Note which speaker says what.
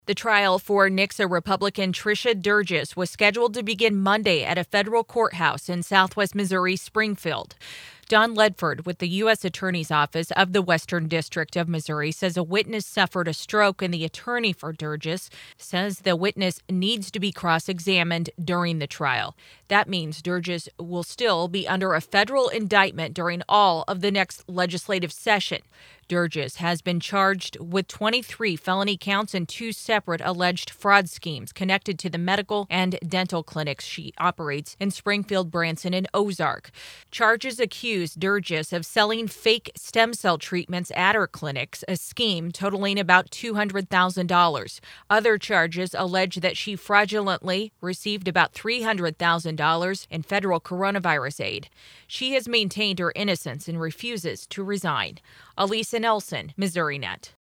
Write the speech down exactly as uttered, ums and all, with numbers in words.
Speaker 1: The trial for Nixa Republican Tricia Durgis was scheduled to begin Monday at a federal courthouse in southwest Missouri, Springfield. Don Ledford with the U S Attorney's Office of the Western District of Missouri says a witness suffered a stroke, and the attorney for Durgis says the witness needs to be cross-examined during the trial. That means Durgis will still be under a federal indictment during all of the next legislative session. Durgis has been charged with twenty-three felony counts and two separate alleged fraud schemes connected to the medical and dental clinics she operates in Springfield, Branson, and Ozark. Charges accuse Durgis of selling fake stem cell treatments at her clinics, a scheme totaling about two hundred thousand dollars. Other charges allege that she fraudulently received about three hundred thousand dollars in federal coronavirus aid. She has maintained her innocence and refuses to resign. Elisa Nelson, Missouri Net.